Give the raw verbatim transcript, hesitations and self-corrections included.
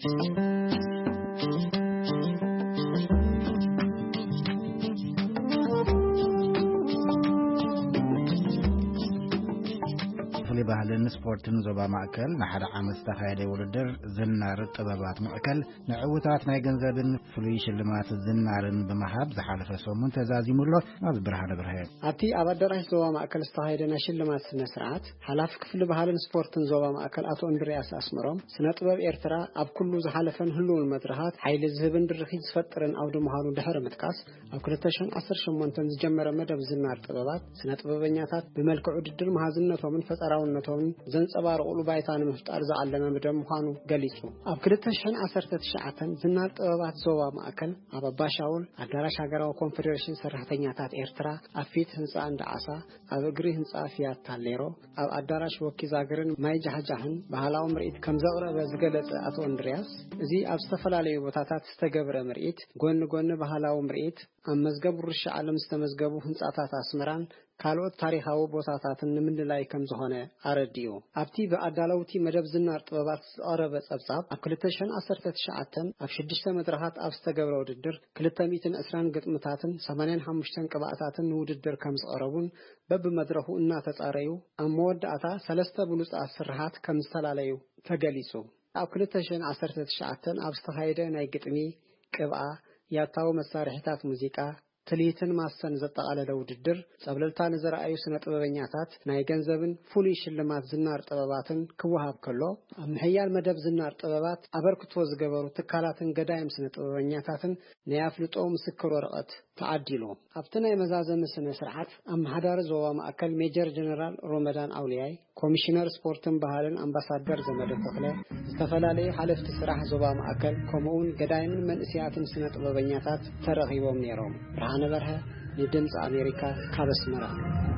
ባህልን ስፖርትን ዞባ ማዕከል ንሓደ ዓመት ዝተኻየደ ውድድር ዝናር ጥበባት ማዕከል ንዕውታት ናይ ገንዘብን ፍሉይ ሽልማት ዝናርን በመሃብ ዝሓለፈ ሰሙን ተዛዚሙሎ ኣብ ብርሃነ ብርሃ ኣብቲ ኣብ ኣዳራሽ ዞባ ማዕከል ዝተኻየደ ናይ ሽልማት ስነ ስርዓት ሓላፊ ክፍሊ ባህልን ስፖርትን ዞባ ማዕከል ኣቶ እንድሪያስ ኣስመሮም ስነ ጥበብ ኤርትራ ኣብ ኩሉ ዝሓለፈን ህልውን መድረኻት ሓይሊ ዝህብን ድርኺት ዝፈጥርን ኣውዲ ምዃኑ ድሕሪ ምጥቃስ ኣብ ሁለት ሺህ ዓሰርተ ሸሞንተ ዝጀመረ መደብ ዝናር ጥበባት ስነ ጥበበኛታት ብመልክዕ ውድድር መሃዝነቶምን ፈጠራውነቶም ዘንጸባርቑሉ ባይታን ምፍጣር ዝዓለመ መደብ ምዃኑ ገሊጹ ኣብ ሁለት ሺህ ዓሰርተ ትሽዓተ ዝናር ጥበባት ዞባ ማዕከል ኣብ ኣባሻውል ኣዳራሽ ሃገራዊ ኮንፈደሬሽን ሰራሕተኛታት ኤርትራ ኣብ ፊት ህንጻ እንዳዓሳ ኣብ እግሪ ህንጻ ፊያት ታሌሮ ኣብ ኣዳራሽ ወኪዛግርን ማይ ጃህጃህን ባህላዊ ምርኢት ከም ዘቕረበ ዝገለጸ ኣቶ እንድሪያስ እዚ ኣብ ዝተፈላለዩ ቦታታት ዝተገብረ ምርኢት ጎኒ ጎኒ ባህላዊ ምርኢት ኣብ መዝገብ ርሻ ዓለም ዝተመዝገቡ ህንጻታት ኣስመራን ካልኦት ታሪኻዊ ቦታታትን ንምንላይ ከም ዝኾነ ኣረዲኡ ኣብቲ በኣዳለውቲ መደብ ዝናር ጥበባት ዝቐረበ ጸብጻብ ኣብ ሁለት ሺህ ዓሰርተ ትሽዓተ ኣብ ሽዱሽተ መድረኻት ኣብ ዝተገብረ ውድድር ክልተ ሚእቲ ዕስራን ግጥምታትን ሰማንያ ሓሙሽተ ቅብኣታትን ውድድር ከም ዝቐረቡን በብመድረኹ እናተጻረዩ ኣብ መወዳእታ ሰለስተ ብሉጻት ስርሓት ከም ዝተላለዩ ተገሊጹ ኣብ ሁለት ሺህ ዓሰርተ ትሽዓተ ኣብ ዝተኻየደ ናይ ግጥሚ ቅብኣ ያታው መሳርሒታት ሙዚቃ ትልሂትን ማሰን ዘጠቃለለ ውድድር ጸብለልታ ንዘረኣዩ ስነ ጥበበኛታት ናይ ገንዘብን ፍሉይ ሽልማት ዝናር ጥበባትን ክወሃብ ከሎ ኣብ ምሕያል መደብ ዝናር ጥበባት ኣበርክቶ ዝገበሩ ትካላትን ገዳይም ስነ ጥበበኛታትን ናይ ኣፍልጦ ምስክር ወረቐት ተዓዲሉ ኣብቲ ናይ መዛዘሚ ስነ ስርዓት ኣመሓዳሪ ዞባ ማዕከል ሜጀር ጀነራል ሮመዳን ኣውሊያይ ኮሚሽነር ስፖርትን ባህልን ኣምባሳደር ዘመደ ተኽለ ዝተፈላለዩ ሓለፍቲ ስራሕ ዞባ ማዕከል ከምኡውን ገዳይምን መንእስያትን ስነ ጥበበኛታት ተረኺቦም ነይሮም ብርሃነ በርሀ ለድምጽ አሜሪካ ካበስመራ